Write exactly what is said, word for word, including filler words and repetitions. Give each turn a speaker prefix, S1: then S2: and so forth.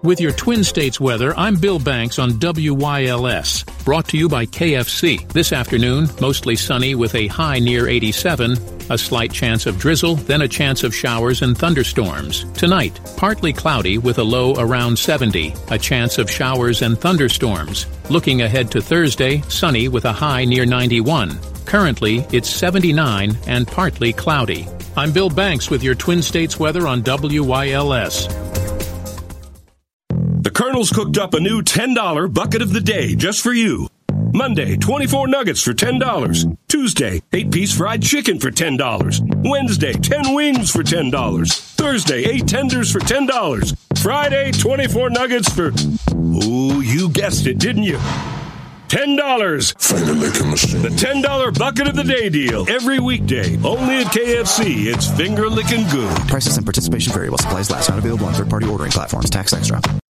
S1: With your Twin States weather, I'm Bill Banks on W Y L S. Brought to you by K F C. This afternoon, mostly sunny with a high near eighty-seven. A slight chance of drizzle, then a chance of showers and thunderstorms. Tonight, partly cloudy with a low around seventy. A chance of showers and thunderstorms. Looking ahead to Thursday, sunny with a high near ninety-one. Currently, it's seventy-nine and partly cloudy. I'm Bill Banks with your Twin States weather on W Y L S.
S2: The Colonel's cooked up a new ten dollar bucket of the day just for you. Monday, twenty-four nuggets for ten dollars. Tuesday, eight-piece fried chicken for ten dollars. Wednesday, ten wings for ten dollars. Thursday, eight tenders for ten dollars. Friday, twenty-four nuggets for... Oh, you guessed it, didn't you? ten dollars. The ten dollar bucket of the day deal. Every weekday. Only at K F C. It's finger-licking good.
S3: Prices and participation vary while supplies last. Not available on third-party ordering platforms. Tax extra.